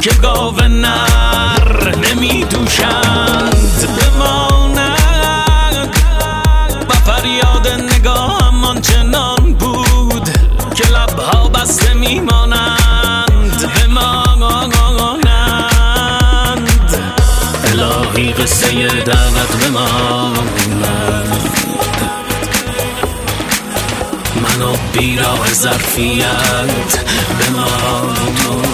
که گاو نر نمی دوشند بماند و فریاد نگاهم آنچنان بود که لبها بسته میمانند بمانند. الهی قصه دعوت بماند، منو بیراه ظرفیت بماند.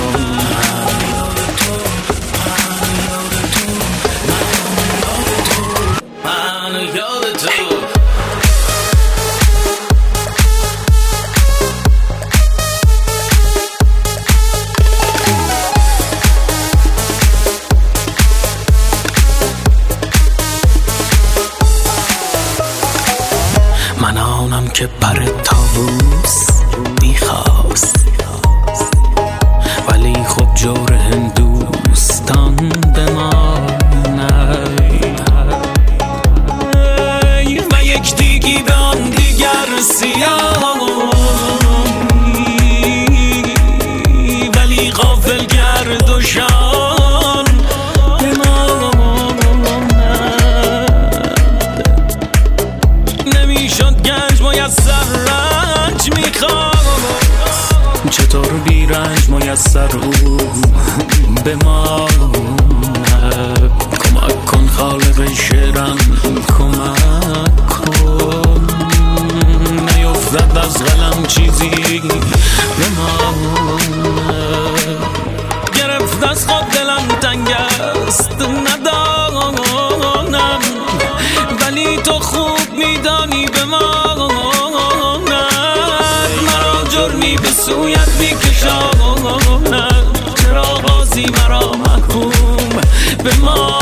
من آنم که پر طاووس بیخواست، ولی خب جور هندوستان بماند و یک دیگی به آن دیگر سیاه، ولی غافل گرد و شان نمیشد گنج میسر رنج میخواست، چطور بی رنج میسر او به ما. کمک کن خالق شعرم کمک کن، نیفتد از قلم چیزی به ما. گرفت از خواب دلم تنگ است ندانم، ولی تو خوب میدانی بماند. مرا جرمی به سویت میکشاند، چرا بازی مرا محکوم بماند.